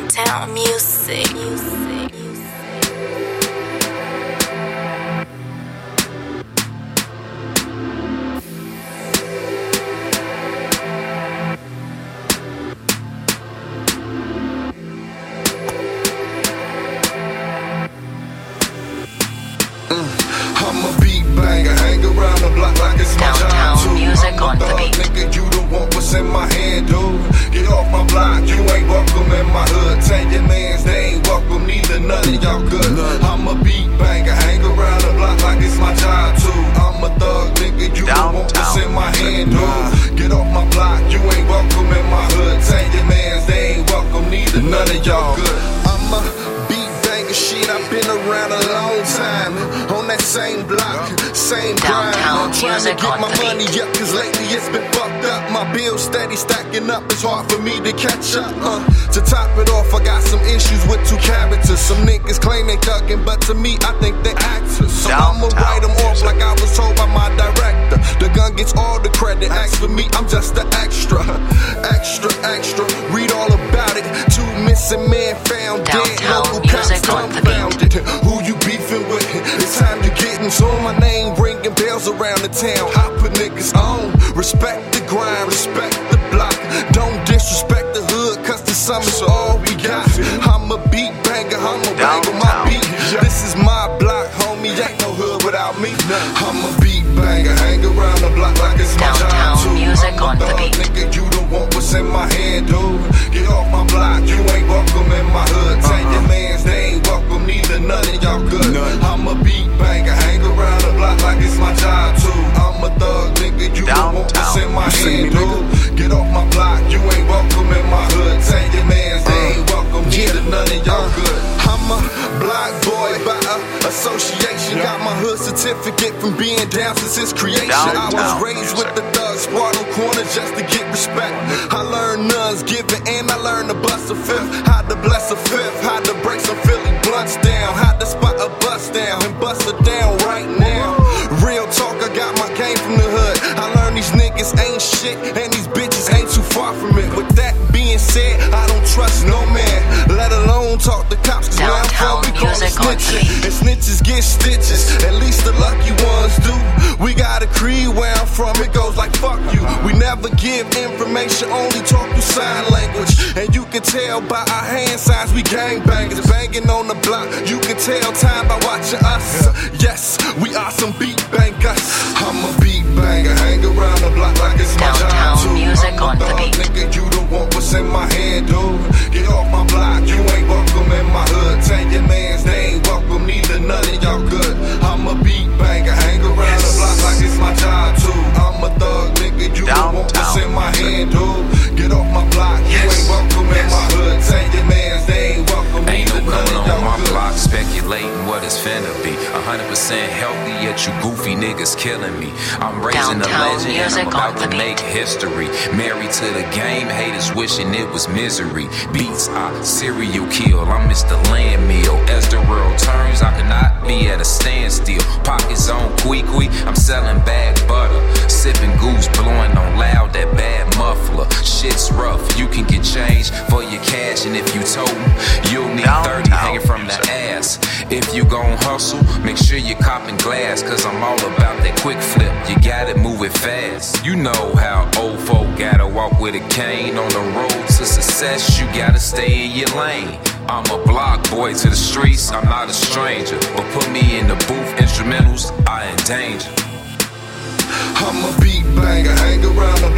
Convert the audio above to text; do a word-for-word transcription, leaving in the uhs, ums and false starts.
Downtown music. I'm a beat banger, hang around the block like it's my job too. Music I'm on a the thug, beat. nigga, you don't want what's in my hand, dude. Get off my block, you ain't welcome in my hood. Tell your mans they ain't welcome, neither none of y'all good. I'm a beat banger, hang around the block like it's my job too. I'm a thug, nigga, you don't want what's in my hand, dude. Get off my block, you ain't welcome in my hood. Tell your mans they ain't welcome, neither none of y'all good. I'm a beat banger, shit, I've been around a long time. On that same block, same grind. I'm trying to get my money up, cause lately it's been fucked up. My bills steady stacking up, it's hard for me to catch up. Uh, to top it off, I got some issues with two characters. Some niggas claim they thuggin', but to me, I think they actors. So I'ma write them off like I was told by my director. The gun gets all the credit, ask for me, I'm just the extra. Extra, extra, read all about it. Two missing men found dead, local cops dumbfounded. Who you beefing with? It's time to get into my name, ringing bells around the town. I put niggas on, respect the grind, respect the block. Don't disrespect the hood, cause the summer's all we got. I'm a beat banger, I'm a bang on my beat. This is my block, homie, ain't no hood without me. I'm a beat banger, hang around the block like it's my job too. I'm a thug, nigga, you don't want what's in my hand, dude. Get off my block, you ain't welcome in my hood. Tell your mans they ain't welcome, neither none of y'all good. I'm a beat banger, hang around the block like it's my job too. I'm a thug, nigga, you don't want what's in my hand, dude. Get off my block, you ain't welcome in my hood. Tell your mans they ain't welcome, neither none of y'all good. I'm a block boy by association. Got my hood certificate from being down since its creation. I was raised with the thugs, squad on corners just to get respect. I learned nuns giving and I learned to bust a fifth. How to bless a fifth, how to break some Philly blunts down. How to spot a bust down and bust it down right now. Real talk, I got my game from the hood. I learned these niggas ain't shit and these bitches ain't too far from it. With that being said, I don't trust no man, let alone talk to cops. Cause where I'm from, we call them snitches. And snitches get stitches, at least the lucky ones do. We got a creed where I'm from, it goes like fuck you. We never give information, only talk through sign language. And you can tell by our hand signs, we gangbangers. Banging on the block, you can tell time by watching us. Yes, we are some beat bangers. I'm a beat banger, hang around the block like it's my job too. I'm a thug, nigga, you don't want what's in my hand, dude. Get off my block, you ain't welcome in my hood. Tell your mans they ain't welcome, neither none of y'all good. I'm a beat banger, hang around the block like it's my job too. I'm a thug, nigga, you don't want what's in my hand, dude. Get off my block, you ain't welcome in my hood. Tell your mans they ain't welcome, neither none of y'all good. On my block speculating what it's finna be. one hundred percent healthy, yet you goofy niggas killing me. I'm raising a legend and I'm about to make history. Married to the game, haters wishing it was misery. Beats, I serial kill, I'm Mister Landmeal. As the world turns, I cannot be at a standstill. Pockets on Queequeg, I'm selling bag butter. Sipping goose, blowing on loud, that bad muffler. Shit's rough, you can get change for your cash. And if you totin', you'll need thirty hanging from the ass. If you gon' hustle, make sure you're copping glass. Cause I'm all about that quick flip, you gotta move it fast. You know how old folk gotta walk with a cane. On the road to success, you gotta stay in your lane. I'm a block boy to the streets, I'm not a stranger. But put me in the booth, instrumentals, I endanger. I'm a beat banger, hang around the